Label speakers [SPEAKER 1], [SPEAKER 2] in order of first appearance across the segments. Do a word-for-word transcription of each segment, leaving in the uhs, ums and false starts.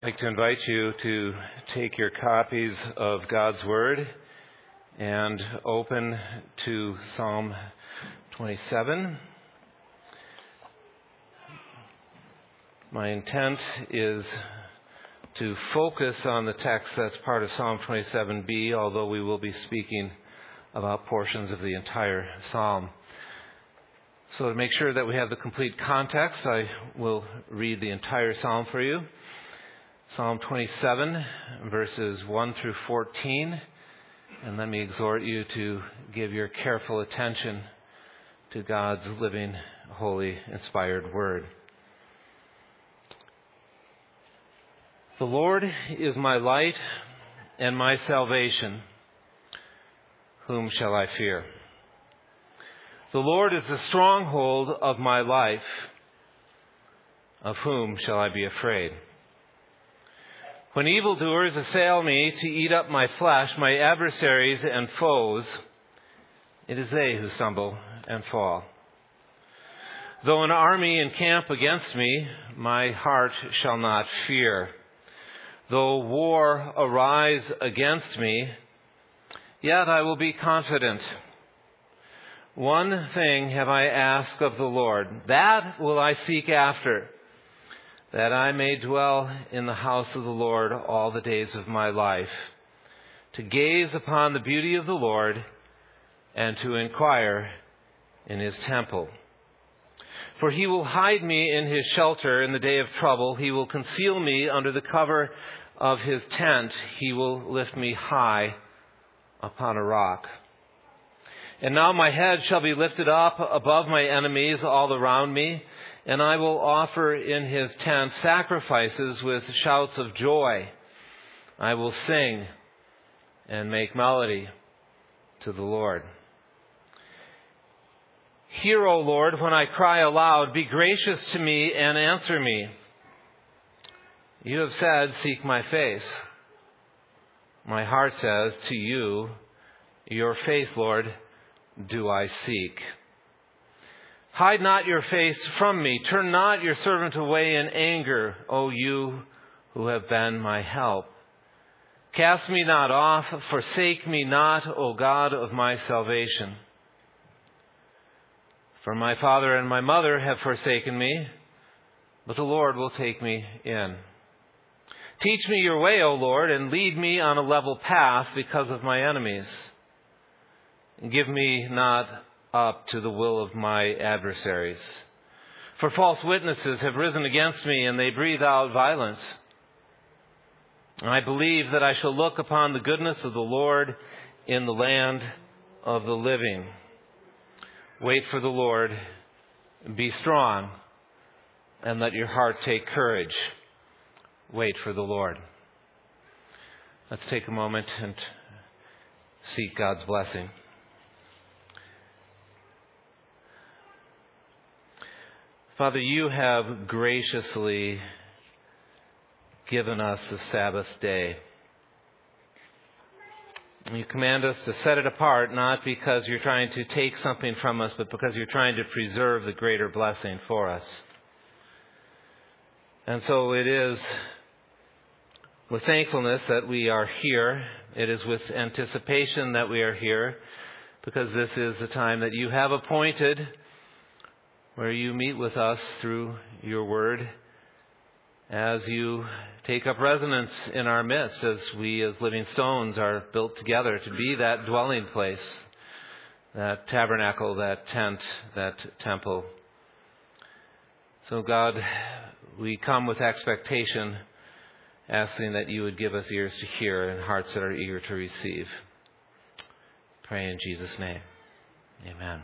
[SPEAKER 1] I'd like to invite you to take your copies of God's Word and open to Psalm twenty-seven. My intent is to focus on the text that's part of Psalm twenty-seven B, although we will be speaking about portions of the entire psalm. So to make sure that we have the complete context, I will read the entire psalm for you. Psalm twenty-seven, verses one through fourteen. And let me exhort you to give your careful attention to God's living, holy, inspired word. The Lord is my light and my salvation. Whom shall I fear? The Lord is the stronghold of my life. Of whom shall I be afraid? When evildoers assail me to eat up my flesh, my adversaries and foes, it is they who stumble and fall. Though an army encamp against me, my heart shall not fear. Though war arise against me, yet I will be confident. One thing have I asked of the Lord, that will I seek after, that I may dwell in the house of the Lord all the days of my life, to gaze upon the beauty of the Lord and to inquire in his temple. For he will hide me in his shelter in the day of trouble. He will conceal me under the cover of his tent. He will lift me high upon a rock. And now my head shall be lifted up above my enemies all around me, and I will offer in his tent sacrifices with shouts of joy. I will sing and make melody to the Lord. Hear, O Lord, when I cry aloud. Be gracious to me and answer me. You have said, seek my face. My heart says to you, your face, Lord, do I seek. Hide not your face from me. Turn not your servant away in anger, O you who have been my help. Cast me not off, forsake me not, O God of my salvation. For my father and my mother have forsaken me, but the Lord will take me in. Teach me your way, O Lord, and lead me on a level path because of my enemies. Give me not up to the will of my adversaries. For false witnesses have risen against me, and they breathe out violence. I believe that I shall look upon the goodness of the Lord in the land of the living. Wait for the Lord, be strong, and let your heart take courage. Wait for the Lord. Let's take a moment and seek God's blessing. Father, you have graciously given us the Sabbath day. You command us to set it apart, not because you're trying to take something from us, but because you're trying to preserve the greater blessing for us. And so it is with thankfulness that we are here. It is with anticipation that we are here, because this is the time that you have appointed where you meet with us through your word as you take up resonance in our midst, as we as living stones are built together to be that dwelling place, that tabernacle, that tent, that temple. So God, we come with expectation, asking that you would give us ears to hear and hearts that are eager to receive. Pray in Jesus' name. Amen.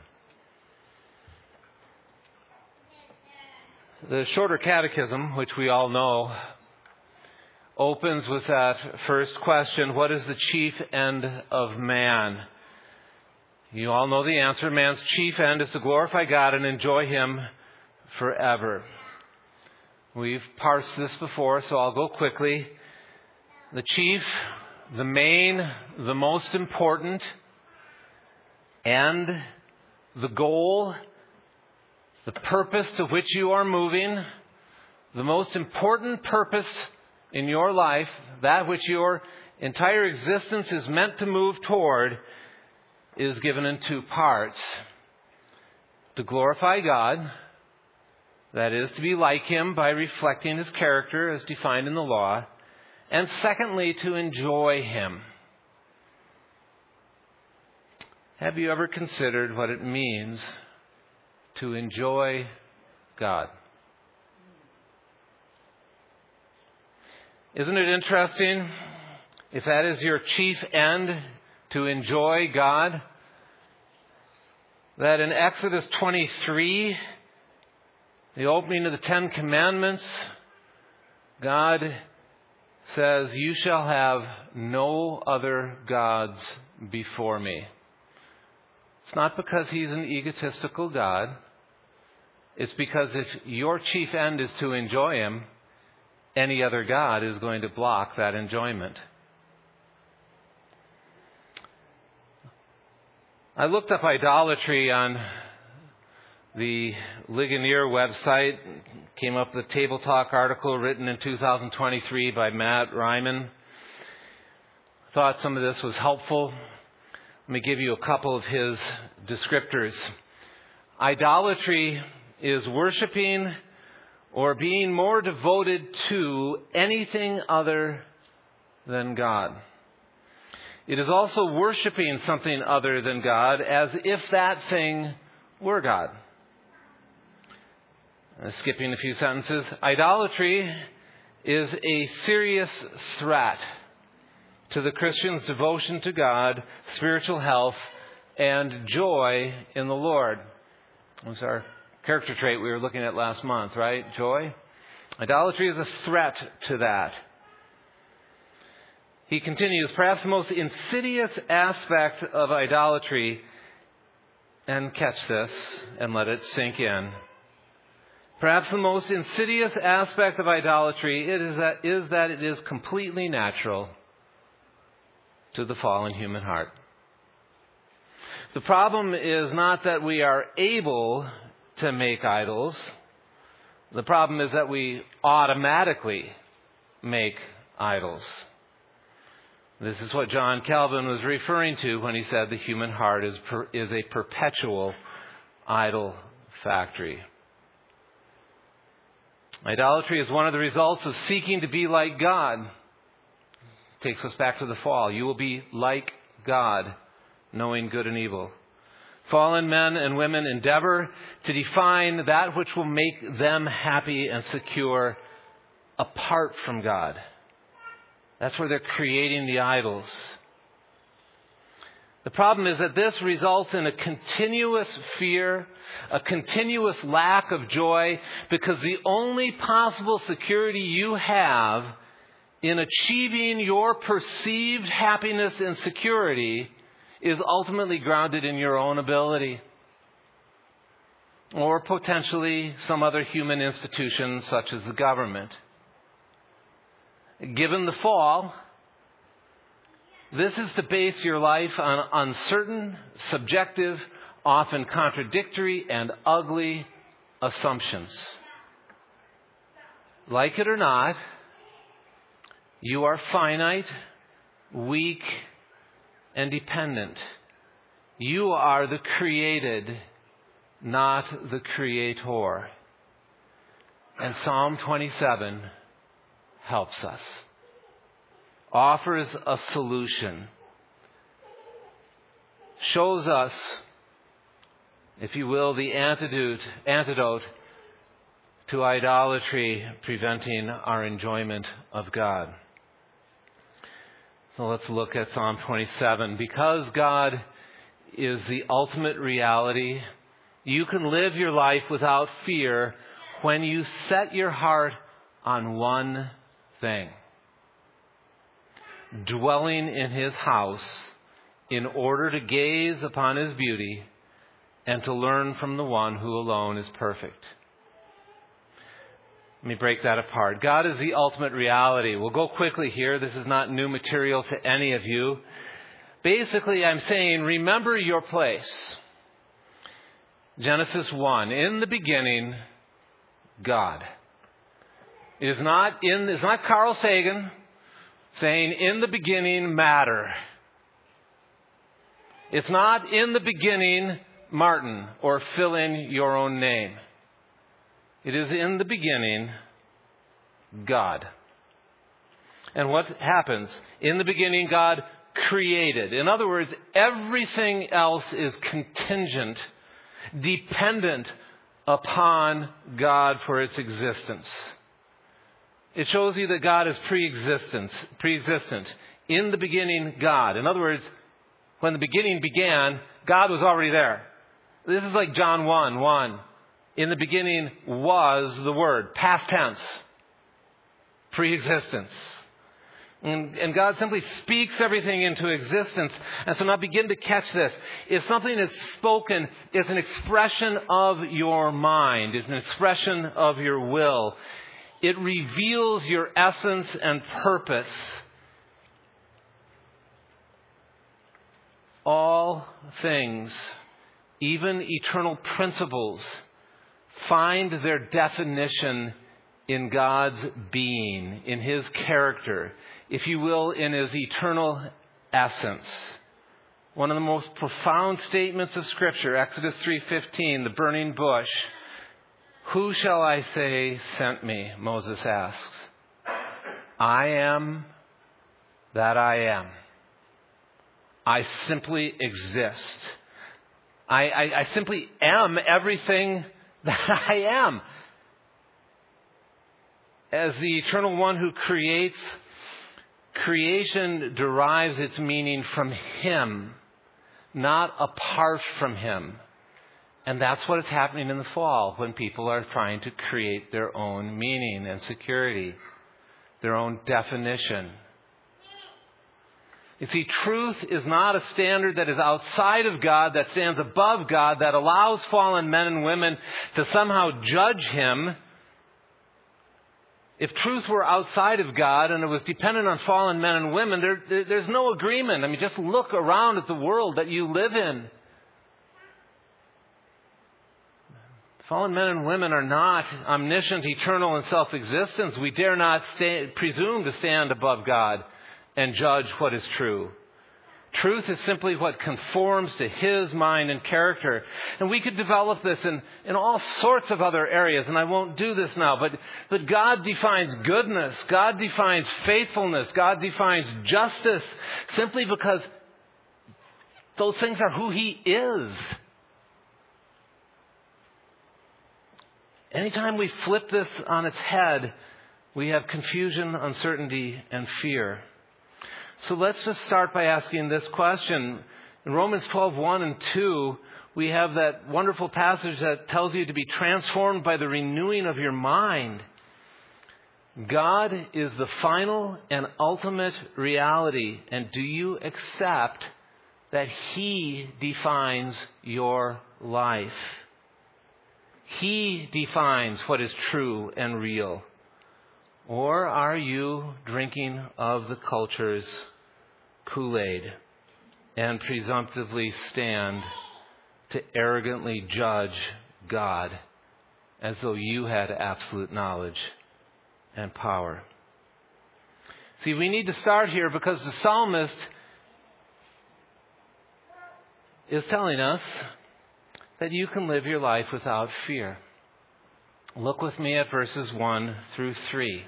[SPEAKER 1] The Shorter Catechism, which we all know, opens with that first question: what is the chief end of man? You all know the answer. Man's chief end is to glorify God and enjoy him forever. We've parsed this before, so I'll go quickly. The chief, the main, the most important end, the goal, the purpose to which you are moving, the most important purpose in your life, that which your entire existence is meant to move toward, is given in two parts. To glorify God, that is, to be like Him by reflecting His character as defined in the law. And secondly, to enjoy Him. Have you ever considered what it means to enjoy God? Isn't it interesting, if that is your chief end, to enjoy God, that in Exodus twenty-three, the opening of the Ten Commandments, God says, "You shall have no other gods before me." It's not because He's an egotistical God. It's because if your chief end is to enjoy Him, any other God is going to block that enjoyment. I looked up idolatry on the Ligonier website. Came up with a Table Talk article written in two thousand twenty-three by Matt Ryman. Thought some of this was helpful. Let me give you a couple of his descriptors. Idolatry is worshiping or being more devoted to anything other than God. It is also worshiping something other than God as if that thing were God. Uh, skipping a few sentences. Idolatry is a serious threat to the Christian's devotion to God, spiritual health, and joy in the Lord. That was our character trait we were looking at last month, right? Joy. Idolatry is a threat to that. He continues, perhaps the most insidious aspect of idolatry, and catch this and let it sink in. Perhaps the most insidious aspect of idolatry it is that, is that it is completely natural to the fallen human heart. The problem is not that we are able to make idols. The problem is that we automatically make idols. This is what John Calvin was referring to when he said the human heart is per, is a perpetual idol factory. Idolatry is one of the results of seeking to be like God. It takes us back to the fall. You will be like God, knowing good and evil. Fallen men and women endeavor to define that which will make them happy and secure apart from God. That's where they're creating the idols. The problem is that this results in a continuous fear, a continuous lack of joy, because the only possible security you have in achieving your perceived happiness and security is ultimately grounded in your own ability, or potentially some other human institution such as the government. Given the fall, this is to base your life on uncertain, subjective, often contradictory and ugly assumptions. Like it or not, you are finite, weak, and dependent. You are the created, not the creator. And Psalm twenty-seven helps us, offers a solution, shows us, if you will, the antidote, antidote to idolatry preventing our enjoyment of God. So let's look at Psalm twenty-seven. Because God is the ultimate reality, you can live your life without fear when you set your heart on one thing: dwelling in His house in order to gaze upon His beauty and to learn from the one who alone is perfect. Let me break that apart. God is the ultimate reality. We'll go quickly here. This is not new material to any of you. Basically, I'm saying, remember your place. Genesis one, in the beginning, God. It is not in, it's not Carl Sagan saying, in the beginning, matter. It's not in the beginning, Martin, or fill in your own name. It is in the beginning, God. And what happens? In the beginning, God created. In other words, everything else is contingent, dependent upon God for its existence. It shows you that God is pre-existence, pre-existent. In the beginning, God. In other words, when the beginning began, God was already there. This is like John one one. In the beginning was the Word. Past tense. Pre-existence. And, and God simply speaks everything into existence. And so now begin to catch this. If something is spoken, it's an expression of your mind. It's an expression of your will. It reveals your essence and purpose. All things, even eternal principles, find their definition in God's being, in His character, if you will, in His eternal essence. One of the most profound statements of Scripture, Exodus three fifteen, the burning bush. Who shall I say sent me? Moses asks. I am that I am. I simply exist. I, I, I simply am everything that I am. As the eternal one who creates, creation derives its meaning from Him, not apart from Him. And that's what is happening in the fall when people are trying to create their own meaning and security, their own definition. You see, truth is not a standard that is outside of God, that stands above God, that allows fallen men and women to somehow judge Him. If truth were outside of God and it was dependent on fallen men and women, there, there, there's no agreement. I mean, just look around at the world that you live in. Fallen men and women are not omniscient, eternal, and self-existent. We dare not stay, presume to stand above God and judge what is true. Truth is simply what conforms to His mind and character. And we could develop this in, in all sorts of other areas, and I won't do this now. But, but God defines goodness. God defines faithfulness. God defines justice simply because those things are who He is. Anytime we flip this on its head, we have confusion, uncertainty, and fear. So let's just start by asking this question. In Romans twelve, one and two, we have that wonderful passage that tells you to be transformed by the renewing of your mind. God is the final and ultimate reality. And do you accept that He defines your life? He defines what is true and real. Or are you drinking of the culture's Kool-Aid and presumptively stand to arrogantly judge God as though you had absolute knowledge and power? See, we need to start here because the psalmist is telling us that you can live your life without fear. Look with me at verses one through three.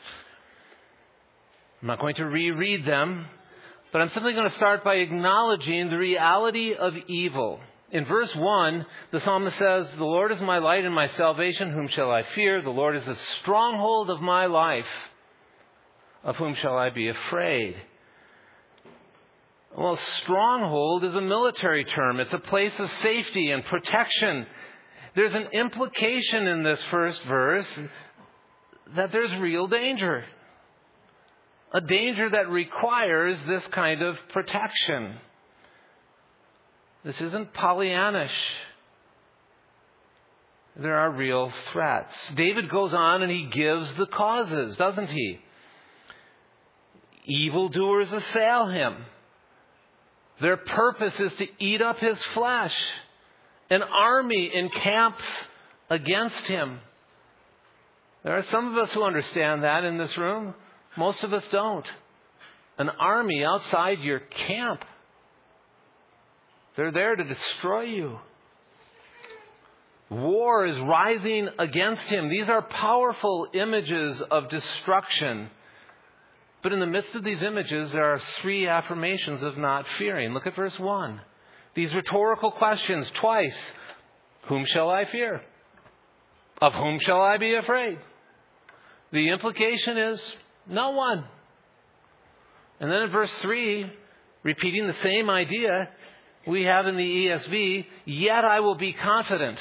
[SPEAKER 1] I'm not going to reread them, but I'm simply going to start by acknowledging the reality of evil. In verse one, the psalmist says, "The Lord is my light and my salvation, whom shall I fear? The Lord is the stronghold of my life. Of whom shall I be afraid?" Well, stronghold is a military term. It's a place of safety and protection. There's an implication in this first verse that there's real danger. A danger that requires this kind of protection. This isn't Pollyannish. There are real threats. David goes on and he gives the causes, doesn't he? Evildoers assail him. Their purpose is to eat up his flesh. An army encamps against him. There are some of us who understand that in this room. Most of us don't. An army outside your camp. They're there to destroy you. War is rising against him. These are powerful images of destruction. But in the midst of these images, there are three affirmations of not fearing. Look at verse one. These rhetorical questions twice. Whom shall I fear? Of whom shall I be afraid? The implication is no one. And then in verse three, repeating the same idea we have in the E S V, yet I will be confident.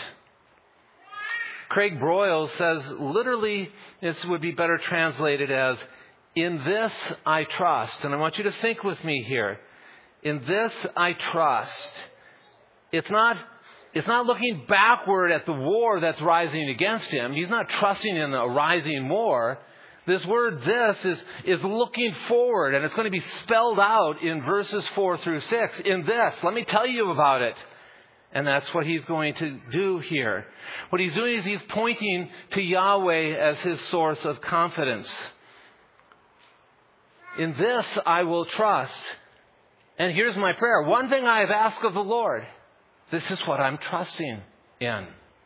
[SPEAKER 1] Craig Broyles says, literally, this would be better translated as, in this I trust. And I want you to think with me here. In this I trust. It's not, it's not looking backward at the war that's rising against him. He's not trusting in a rising war. This word this is, is looking forward, and it's going to be spelled out in verses four through six. In this, let me tell you about it. And that's what he's going to do here. What he's doing is he's pointing to Yahweh as his source of confidence. In this I will trust. And here's my prayer. One thing I have asked of the Lord. This is what I'm trusting in.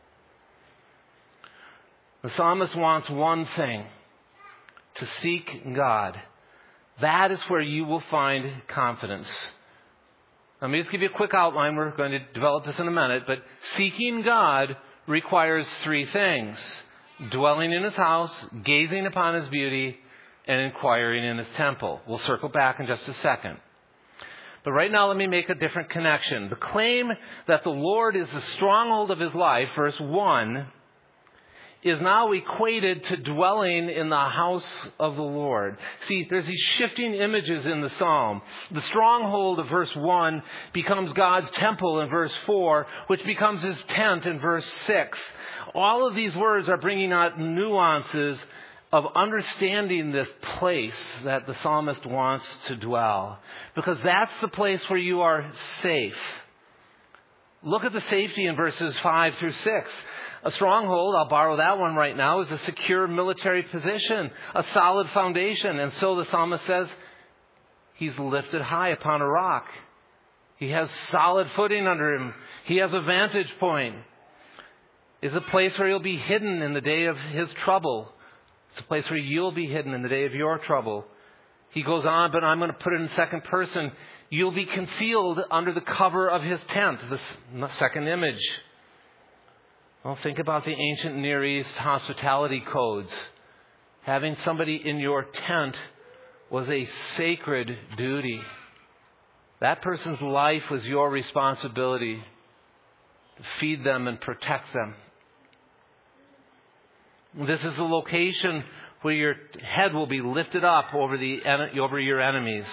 [SPEAKER 1] The psalmist wants one thing. To seek God. That is where you will find confidence. Let me just give you a quick outline. We're going to develop this in a minute. But seeking God requires three things. Dwelling in his house, gazing upon his beauty, and inquiring in his temple. We'll circle back in just a second. But right now, let me make a different connection. The claim that the Lord is the stronghold of his life, verse one, is now equated to dwelling in the house of the Lord. See, there's these shifting images in the psalm. The stronghold of verse one becomes God's temple in verse four, which becomes his tent in verse six. All of these words are bringing out nuances of understanding this place that the psalmist wants to dwell. Because that's the place where you are safe. Look at the safety in verses five through six. A stronghold, I'll borrow that one right now, is a secure military position, a solid foundation. And so the psalmist says, he's lifted high upon a rock. He has solid footing under him. He has a vantage point. It's a place where he'll be hidden in the day of his trouble. It's a place where you'll be hidden in the day of your trouble. He goes on, but I'm going to put it in second person. You'll be concealed under the cover of his tent, the second image. Well, think about the ancient Near East hospitality codes. Having somebody in your tent was a sacred duty. That person's life was your responsibility to feed them and protect them. This is the location where your head will be lifted up over the over your enemies.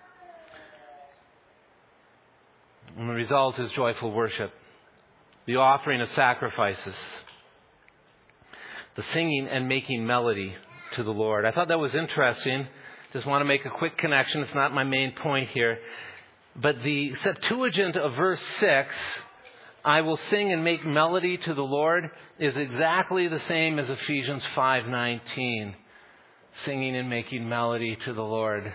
[SPEAKER 1] And the result is joyful worship. The offering of sacrifices. The singing and making melody to the Lord. I thought that was interesting. Just want to make a quick connection. It's not my main point here. But the Septuagint of verse six, I will sing and make melody to the Lord, is exactly the same as Ephesians five nineteen. Singing and making melody to the Lord.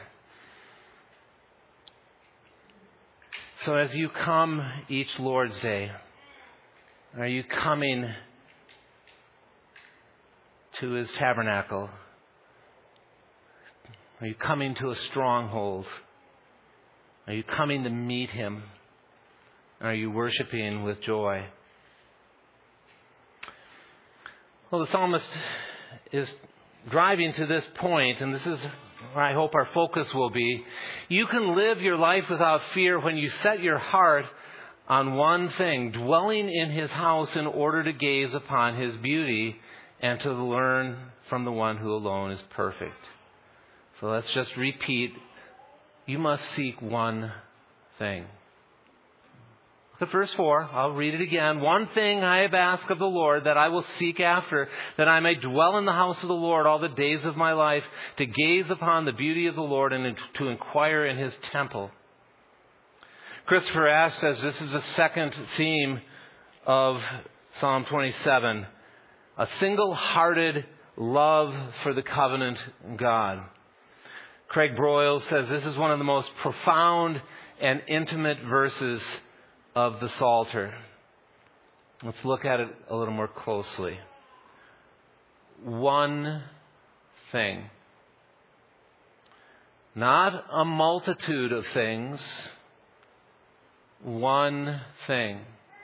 [SPEAKER 1] So as you come each Lord's Day, are you coming to his tabernacle? Are you coming to a stronghold? Are you coming to meet him? Are you worshiping with joy? Well, the psalmist is driving to this point, and this is where I hope our focus will be. You can live your life without fear when you set your heart on one thing, dwelling in his house in order to gaze upon his beauty and to learn from the one who alone is perfect. So let's just repeat. You must seek one thing. Look at verse four. I'll read it again. One thing I have asked of the Lord that I will seek after, that I may dwell in the house of the Lord all the days of my life, to gaze upon the beauty of the Lord and to inquire in his temple. Christopher Ash says this is the second theme of Psalm twenty-seven. A single-hearted love for the covenant God. Craig Broyles says this is one of the most profound and intimate verses of the Psalter. Let's look at it a little more closely. One thing. Not a multitude of things. One thing.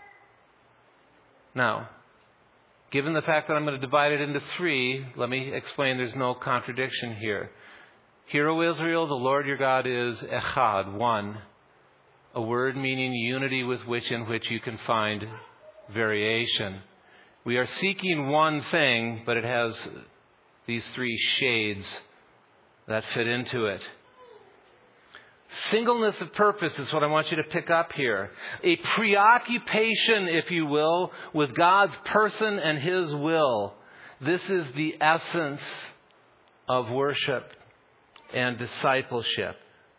[SPEAKER 1] Now, given the fact that I'm going to divide it into three, let me explain there's no contradiction here. Hear, O Israel, the Lord your God is Echad, one. A word meaning unity with which in which you can find variation. We are seeking one thing, but it has these three shades that fit into it. Singleness of purpose is what I want you to pick up here. A preoccupation, if you will, with God's person and His will. This is the essence of worship and discipleship.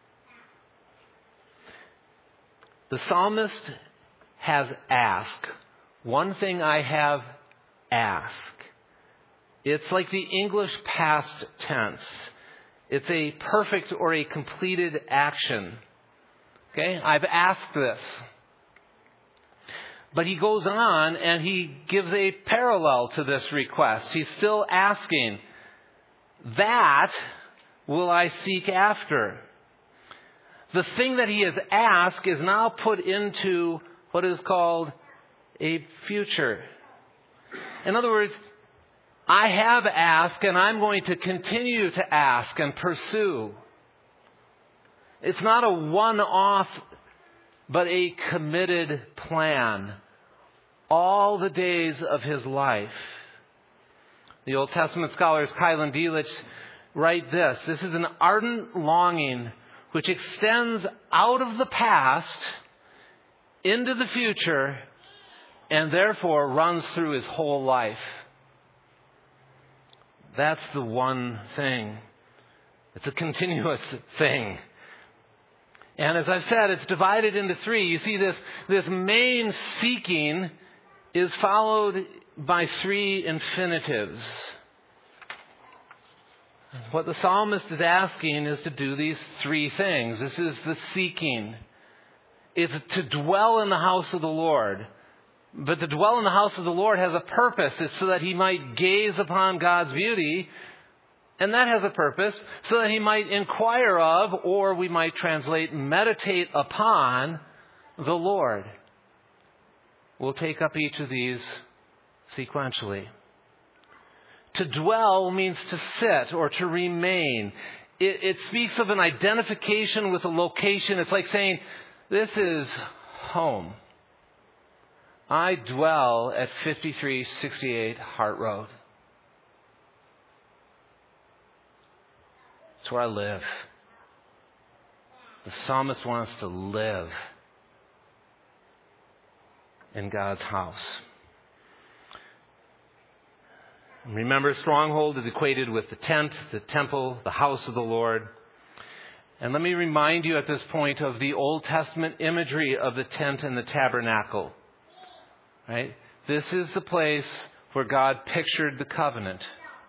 [SPEAKER 1] The psalmist has asked. One thing I have asked. It's like the English past tense. It's a perfect or a completed action. Okay? I've asked this. But he goes on and he gives a parallel to this request. He's still asking, that will I seek after. The thing that he has asked is now put into what is called a future. In other words, I have asked and I'm going to continue to ask and pursue. It's not a one-off, but a committed plan. All the days of his life. The Old Testament scholars Keil and Delitzsch write this. This is an ardent longing which extends out of the past into the future and therefore runs through his whole life. That's the one thing. It's a continuous thing. And as I've said, it's divided into three. You see, this, this main seeking is followed by three infinitives. What the psalmist is asking is to do these three things. This is the seeking. It's to dwell in the house of the Lord. But to dwell in the house of the Lord has a purpose. It's so that he might gaze upon God's beauty. And that has a purpose. So that he might inquire of, or we might translate, meditate upon the Lord. We'll take up each of these sequentially. To dwell means to sit or to remain. It, it speaks of an identification with a location. It's like saying, this is home. I dwell at fifty-three sixty-eight Hart Road. It's where I live. The psalmist wants to live in God's house. Remember, stronghold is equated with the tent, the temple, the house of the Lord. And let me remind you at this point of the Old Testament imagery of the tent and the tabernacle. Right? This is the place where God pictured the covenant.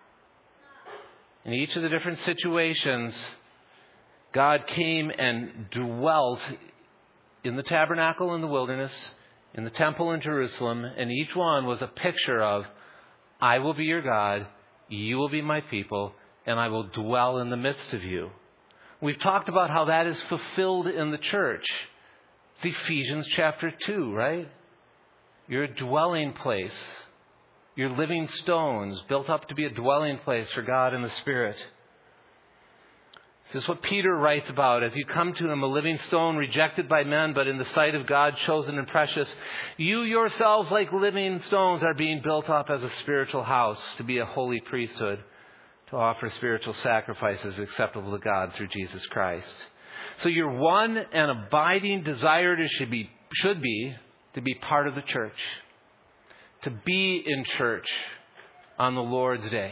[SPEAKER 1] In each of the different situations, God came and dwelt in the tabernacle in the wilderness, in the temple in Jerusalem, and each one was a picture of, I will be your God, you will be my people, and I will dwell in the midst of you. We've talked about how that is fulfilled in the church. It's Ephesians chapter two, right? You're a dwelling place. You're living stones built up to be a dwelling place for God and the Spirit. This is what Peter writes about. As you come to him, a living stone rejected by men, but in the sight of God chosen and precious, you yourselves like living stones are being built up as a spiritual house to be a holy priesthood, to offer spiritual sacrifices acceptable to God through Jesus Christ. So your one and abiding desire to should be, should be to be part of the church, to be in church on the Lord's day.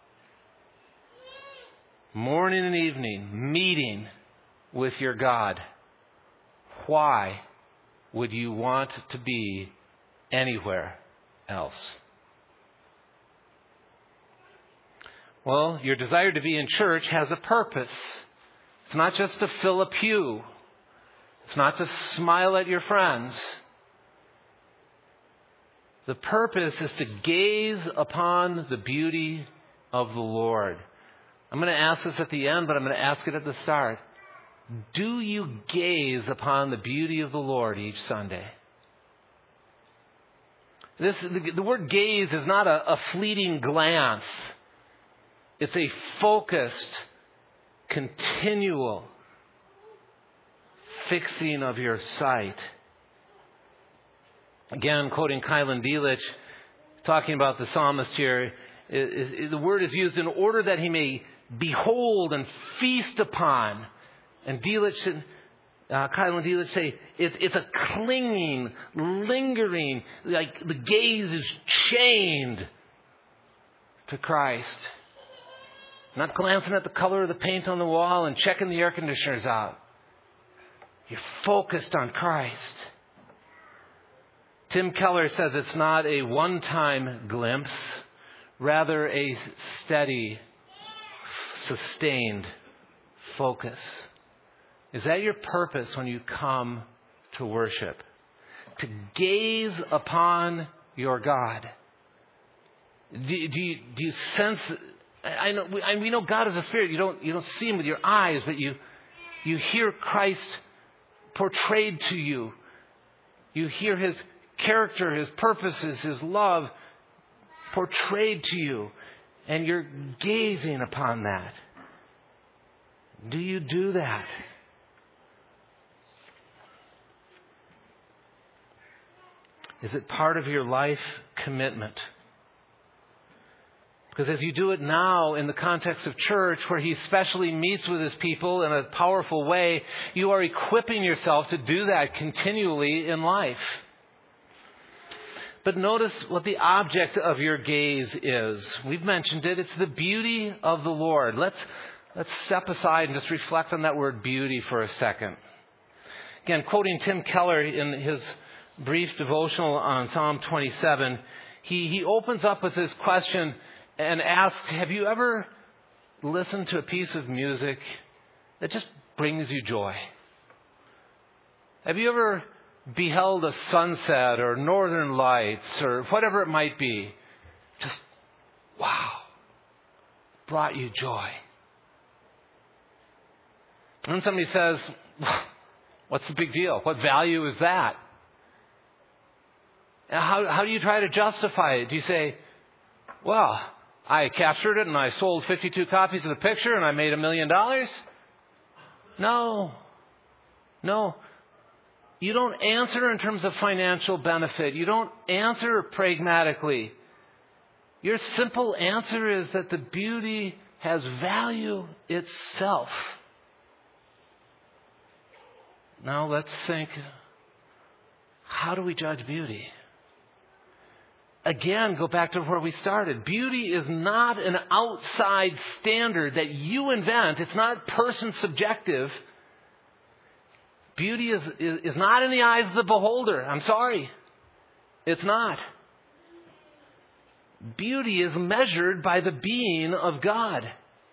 [SPEAKER 1] Morning and evening, meeting with your God. Why would you want to be anywhere else? Well, your desire to be in church has a purpose. It's not just to fill a pew. It's not to smile at your friends. The purpose is to gaze upon the beauty of the Lord. I'm going to ask this at the end, but I'm going to ask it at the start. Do you gaze upon the beauty of the Lord each Sunday? This, the, the word gaze is not a, a fleeting glance. It's a focused, continual fixing of your sight. Again, quoting Kylan Delitzsch, talking about the psalmist here, it, it, the word is used in order that he may behold and feast upon. And Delitzsch, uh, Kylan Delitzsch say it, it's a clinging, lingering, like the gaze is chained to Christ. Not glancing at the color of the paint on the wall and checking the air conditioners out. You're focused on Christ. Tim Keller says it's not a one-time glimpse, rather a steady, sustained focus. Is that your purpose when you come to worship? To gaze upon your God? Do, do, you, do you sense... I know we, I, we know God is a spirit. You don't you don't see him with your eyes, but you you hear Christ portrayed to you. You hear his character, his purposes, his love portrayed to you, and you're gazing upon that. Do you do that? Is it part of your life commitment? Because as you do it now in the context of church, where he specially meets with his people in a powerful way, you are equipping yourself to do that continually in life. But notice what the object of your gaze is. We've mentioned it. It's the beauty of the Lord. Let's, let's step aside and just reflect on that word beauty for a second. Again, quoting Tim Keller in his brief devotional on Psalm twenty-seven, he, he opens up with this question and asks, have you ever listened to a piece of music that just brings you joy? Have you ever beheld a sunset or northern lights or whatever it might be? Just, wow, brought you joy. And somebody says, what's the big deal? What value is that? How, how do you try to justify it? Do you say, well, I captured it and I sold fifty-two copies of the picture and I made a million dollars? No. No. You don't answer in terms of financial benefit. You don't answer pragmatically. Your simple answer is that the beauty has value itself. Now let's think, how do we judge beauty? Again, go back to where we started. Beauty is not an outside standard that you invent. It's not person subjective. Beauty is, is, is not in the eyes of the beholder. I'm sorry. It's not. Beauty is measured by the being of God.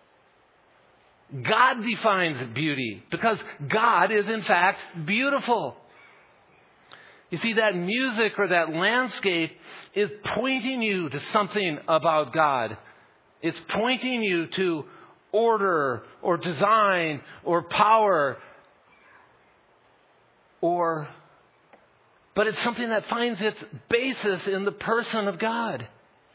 [SPEAKER 1] God defines beauty because God is in fact beautiful. You see, that music or that landscape is pointing you to something about God. It's pointing you to order or design or power or, but it's something that finds its basis in the person of God.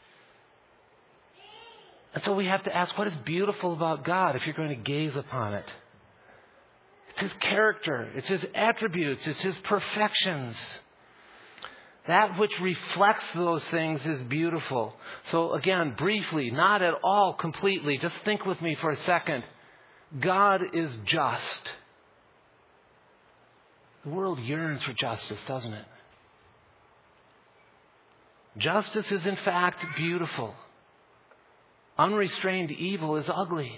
[SPEAKER 1] And so we have to ask, what is beautiful about God if you're going to gaze upon it? It's His character. It's His attributes. It's His perfections. That which reflects those things is beautiful. So again, briefly, not at all completely, just think with me for a second. God is just. The world yearns for justice, doesn't it? Justice is in fact beautiful. Unrestrained evil is ugly.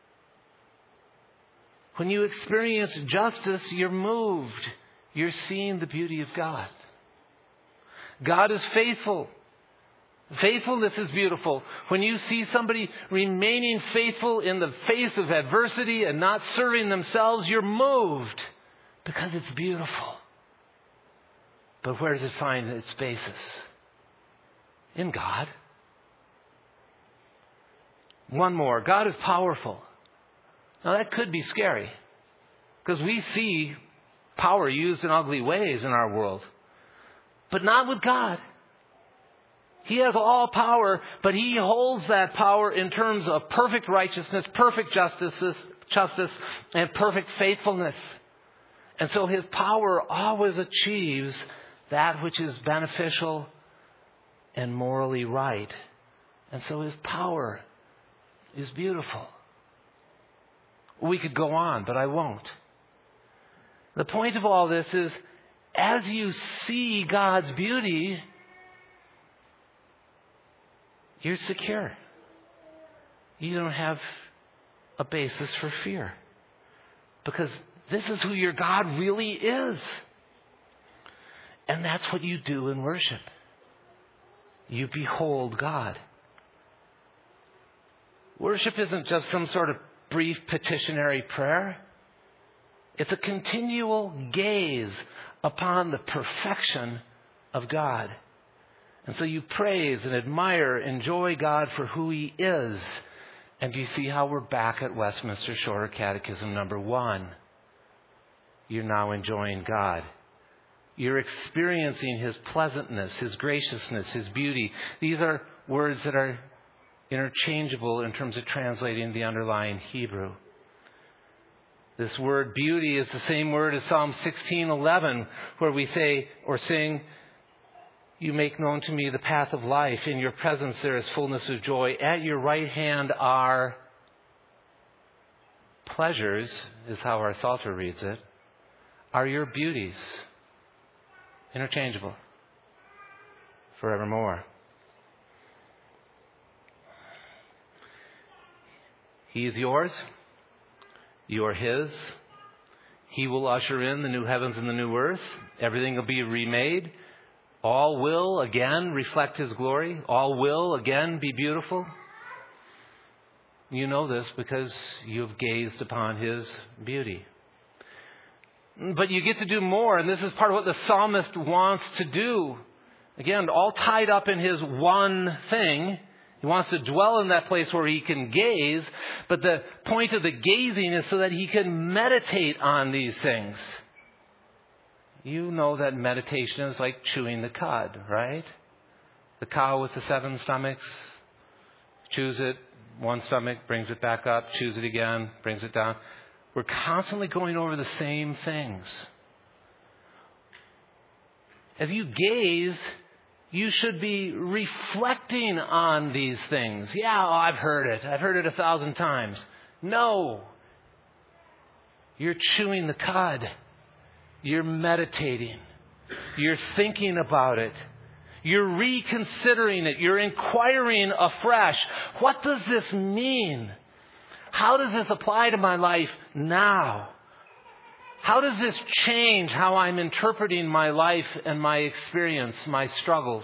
[SPEAKER 1] When you experience justice, you're moved. You're seeing the beauty of God. God is faithful. Faithfulness is beautiful. When you see somebody remaining faithful in the face of adversity and not serving themselves, you're moved because it's beautiful. But where does it find its basis? In God. One more. God is powerful. Now that could be scary because we see power used in ugly ways in our world. But not with God. He has all power, but He holds that power in terms of perfect righteousness, perfect justice, justice, and perfect faithfulness. And so His power always achieves that which is beneficial and morally right. And so His power is beautiful. We could go on, but I won't. The point of all this is, as you see God's beauty, you're secure. You don't have a basis for fear. Because this is who your God really is. And that's what you do in worship. You behold God. Worship isn't just some sort of brief petitionary prayer. It's a continual gaze upon the perfection of God. And so you praise and admire, enjoy God for who He is. And you see how we're back at Westminster Shorter Catechism number one. You're now enjoying God. You're experiencing His pleasantness, His graciousness, His beauty. These are words that are interchangeable in terms of translating the underlying Hebrew. This word beauty is the same word as Psalm sixteen eleven, where we say or sing, "You make known to me the path of life. In your presence there is fullness of joy. At your right hand are pleasures," is how our Psalter reads it, "are your beauties." Interchangeable. Forevermore. He is yours. You are His. He will usher in the new heavens and the new earth. Everything will be remade. All will again reflect His glory. All will again be beautiful. You know this because you have gazed upon His beauty. But you get to do more, and this is part of what the psalmist wants to do. Again, all tied up in his one thing. He wants to dwell in that place where he can gaze, but the point of the gazing is so that he can meditate on these things. You know that meditation is like chewing the cud, right? The cow with the seven stomachs chews it, one stomach, brings it back up, chews it again, brings it down. We're constantly going over the same things. As you gaze, you should be reflecting on these things. Yeah, oh, I've heard it. I've heard it a thousand times. No. You're chewing the cud. You're meditating. You're thinking about it. You're reconsidering it. You're inquiring afresh. What does this mean? How does this apply to my life now? How does this change how I'm interpreting my life and my experience, my struggles?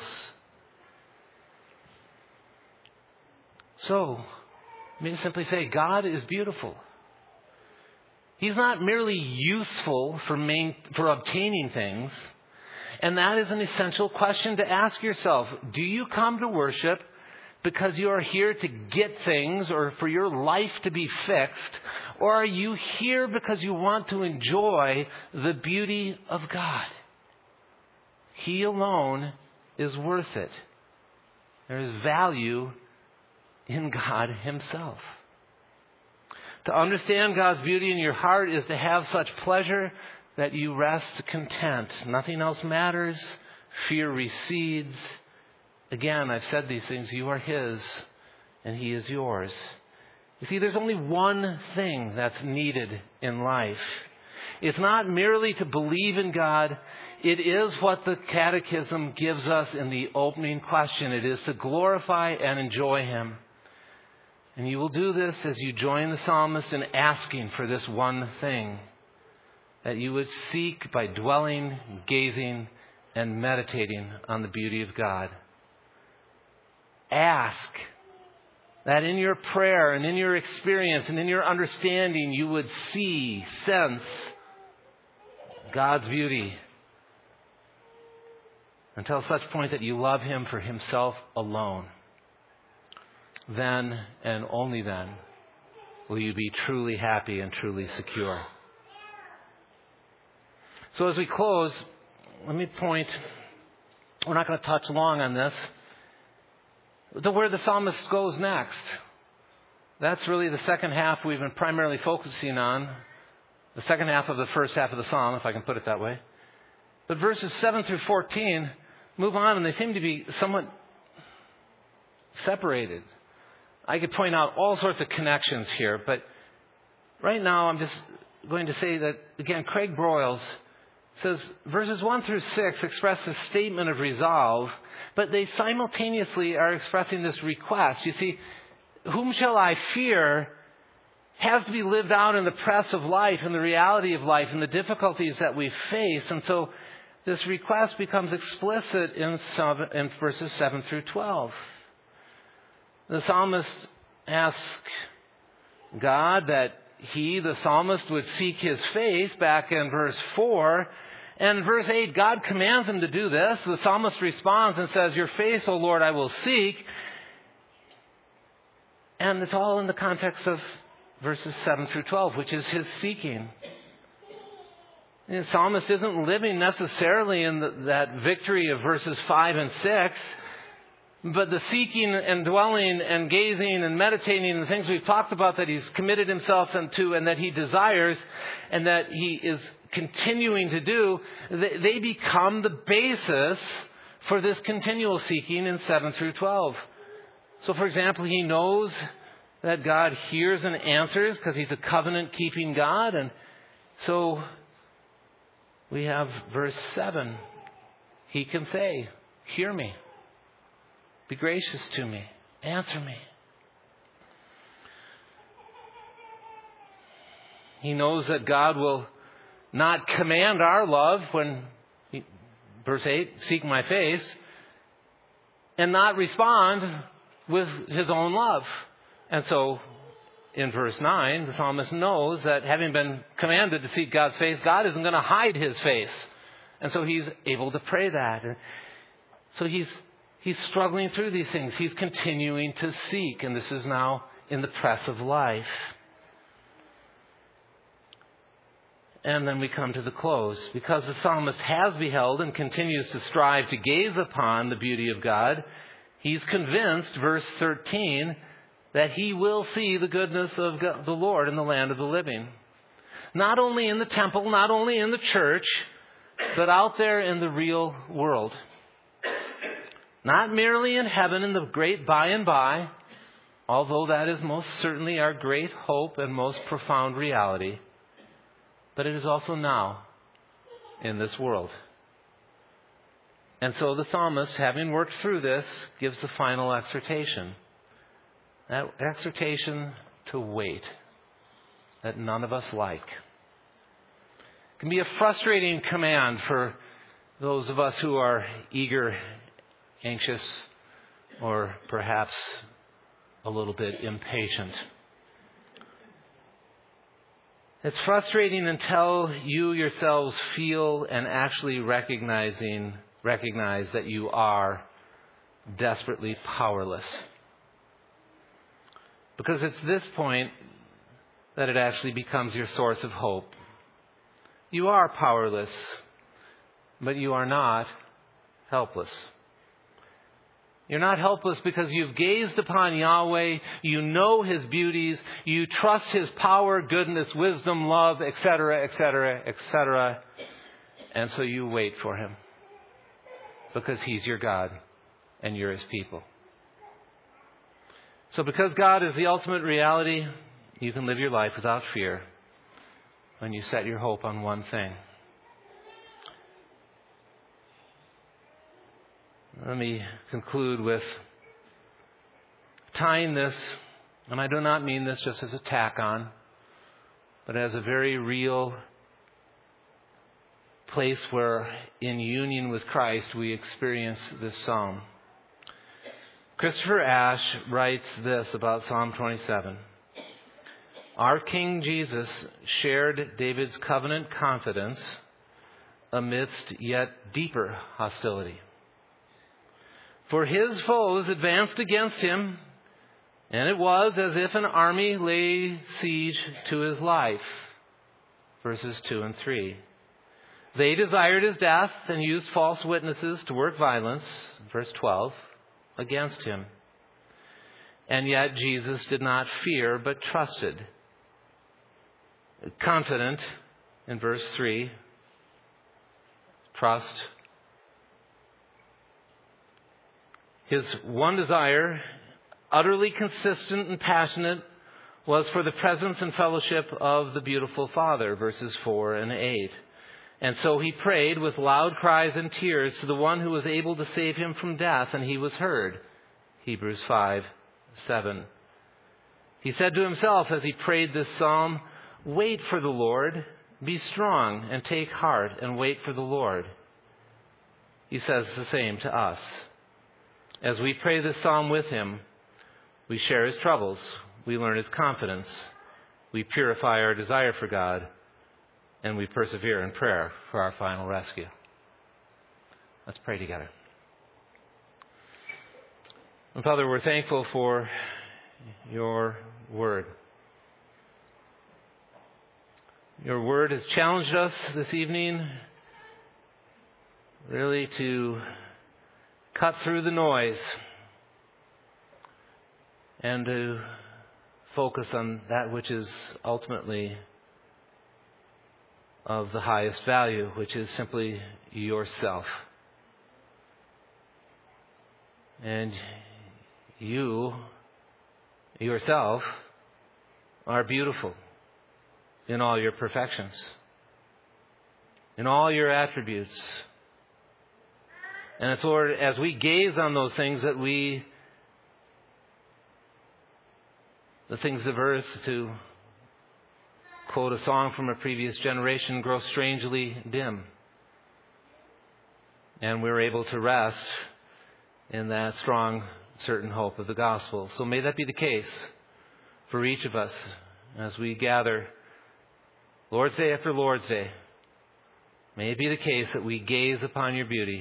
[SPEAKER 1] So, let me simply say, God is beautiful. He's not merely useful for main, for obtaining things. And that is an essential question to ask yourself. Do you come to worship because you are here to get things or for your life to be fixed? Or are you here because you want to enjoy the beauty of God? He alone is worth it. There is value in God Himself. To understand God's beauty in your heart is to have such pleasure that you rest content. Nothing else matters. Fear recedes. Again, I've said these things. You are His and He is yours. You see, there's only one thing that's needed in life. It's not merely to believe in God. It is what the Catechism gives us in the opening question. It is to glorify and enjoy Him. And you will do this as you join the psalmist in asking for this one thing. That you would seek by dwelling, gazing, and meditating on the beauty of God. ask that in your prayer and in your experience and in your understanding you would see, sense God's beauty until such point that you love Him for Himself alone. Then and only then will you be truly happy and truly secure. So as we close, let me point, we're not going to touch long on this, to where the psalmist goes next. That's really the second half we've been primarily focusing on, the second half of the first half of the psalm, if I can put it that way. But verses seven through fourteen move on, and they seem to be somewhat separated. I could point out all sorts of connections here, but right now I'm just going to say that, again, Craig Broyles says verses one through six express a statement of resolve, but they simultaneously are expressing this request. You see, whom shall I fear has to be lived out in the press of life and the reality of life and the difficulties that we face. And so this request becomes explicit in, seven, in verses seven through twelve. The psalmist asks God that he, the psalmist, would seek His face back in verse four. And verse eight, God commands him to do this. The psalmist responds and says, your face, O Lord, I will seek. And it's all in the context of verses seven through twelve, which is his seeking. The psalmist isn't living necessarily in the, that victory of verses five and six. But the seeking and dwelling and gazing and meditating and the things we've talked about that he's committed himself into and that he desires and that he is continuing to do, they become the basis for this continual seeking in seven through twelve. So, for example, he knows that God hears and answers because He's a covenant-keeping God. And so we have verse seven. He can say, hear me. Be gracious to me. Answer me. He knows that God will not command our love when, he, verse eight, seek my face, and not respond with His own love. And so, in verse nine, the psalmist knows that having been commanded to seek God's face, God isn't going to hide His face. And so he's able to pray that. So he's He's struggling through these things. He's continuing to seek. And this is now in the press of life. And then we come to the close. Because the psalmist has beheld and continues to strive to gaze upon the beauty of God, he's convinced, verse thirteen, that he will see the goodness of God, the Lord in the land of the living. Not only in the temple, not only in the church, but out there in the real world. Not merely in heaven in the great by and by, although that is most certainly our great hope and most profound reality, but it is also now in this world. And so the psalmist, having worked through this, gives the final exhortation. That exhortation to wait, that none of us like. It can be a frustrating command for those of us who are eager, anxious, or perhaps a little bit impatient. It's frustrating until you yourselves feel and actually recognizing recognize that you are desperately powerless. Because it's this point that it actually becomes your source of hope. You are powerless, but you are not helpless. You're not helpless because you've gazed upon Yahweh, you know His beauties, you trust His power, goodness, wisdom, love, et cetera, et cetera, et cetera. And so you wait for Him because He's your God and you're His people. So because God is the ultimate reality, you can live your life without fear when you set your hope on one thing. Let me conclude with tying this, and I do not mean this just as a tack on, but as a very real place where in union with Christ we experience this psalm. Christopher Ash writes this about Psalm twenty-seven. Our King Jesus shared David's covenant confidence amidst yet deeper hostility. For his foes advanced against him, and it was as if an army laid siege to his life. Verses two and three. They desired his death and used false witnesses to work violence. Verse twelve. Against him. And yet Jesus did not fear, but trusted. Confident, in verse three. Trust. His one desire, utterly consistent and passionate, was for the presence and fellowship of the beautiful Father, verses four and eight. And so he prayed with loud cries and tears to the one who was able to save him from death, and he was heard. Hebrews five, seven. He said to himself as he prayed this psalm, "Wait for the Lord, be strong and take heart and wait for the Lord." He says the same to us. As we pray this psalm with him, we share his troubles, we learn his confidence, we purify our desire for God, and we persevere in prayer for our final rescue. Let's pray together. And Father, we're thankful for your word. Your word has challenged us this evening really to cut through the noise and to focus on that which is ultimately of the highest value, which is simply yourself. And you, yourself, are beautiful in all your perfections, in all your attributes. And it's, Lord, as we gaze on those things that we, the things of earth, to quote a song from a previous generation, grow strangely dim. And we're able to rest in that strong, certain hope of the gospel. So may that be the case for each of us as we gather Lord's Day after Lord's Day. May it be the case that we gaze upon your beauty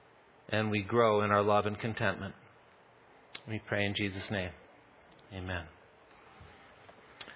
[SPEAKER 1] and we grow in our love and contentment. We pray in Jesus' name. Amen.